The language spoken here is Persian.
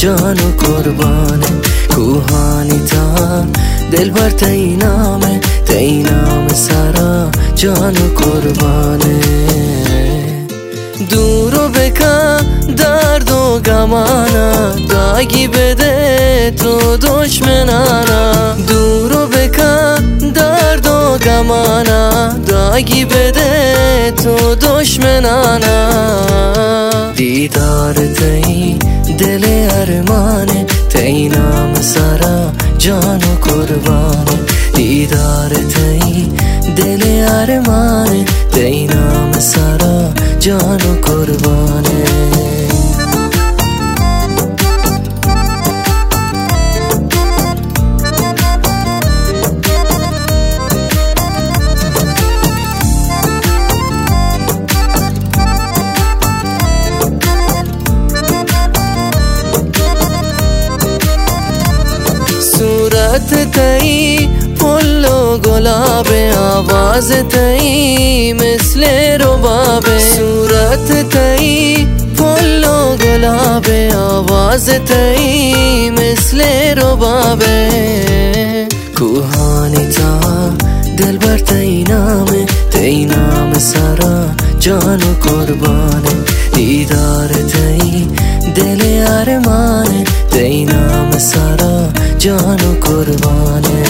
جانو قربانه کوهانی تا دل بر تینامه سرا جانو قربانه دورو بکن درد و گمانا داگی بده تو دشمنانا دورو بکن درد و گمانا داگی بده تو دشمنانا دیدار تی دل ارمانه تی نام سرا جانو قربانه دیدار تی دل ارمانه تی نام سرا جانو قربانه صورت تئی پھل و گلاب آواز تئی مثل رباب صورت تئی پھل و گلاب آواز تئی مثل رباب کوهانی تا دل بر تی نام سرا جانو قربانه دیدار تی دل ارمانه تی نام سرا جانو قربانه